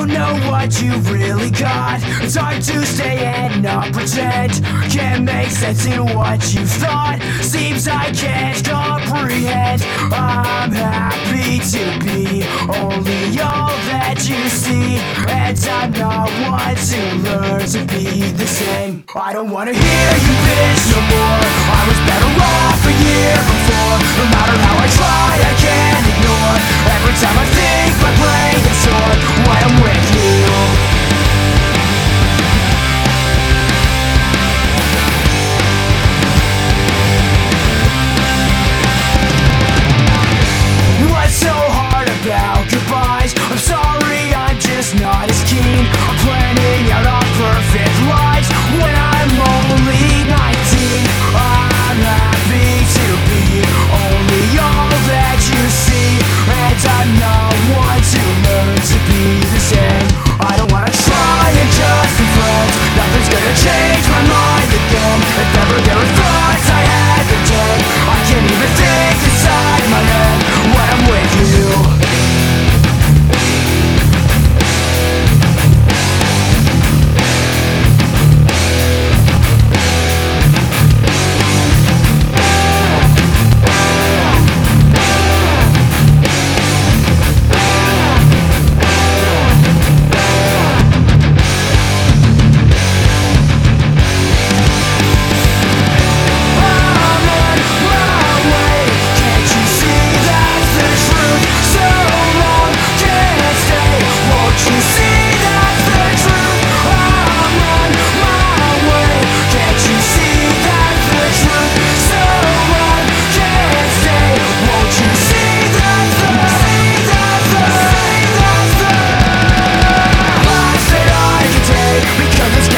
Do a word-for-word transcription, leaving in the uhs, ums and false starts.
don't know what you really got. It's hard to stay and not pretend. Can't make sense in what you thought. Seems I can't comprehend. I'm happy to be only all that you see, and I'm not one to learn to be the same. I don't wanna hear you bitch no more. I was better off a year before. No matter how I try, I can't ignore. Every time I think my brain is sore when I'm with you. What's so hard about goodbyes? I'm sorry, I'm just not as keen. I'm planning out our perfect lives when I'm only nineteen. I'm happy to be only all that you see, and I'm not one to learn to be the same. I don't wanna try and just be friends. Nothing's gonna change my mind again. If ever there were thoughts I had today, I can't even think inside my head when I'm with you. Because it's